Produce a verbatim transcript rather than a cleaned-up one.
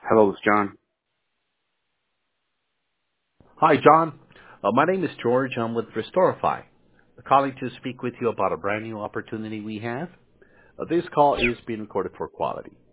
Hello, it's John. Hi, John. Uh, my name is George. I'm with Restorify. Calling to speak with you about a brand new opportunity we have. Uh, this call is being recorded for quality.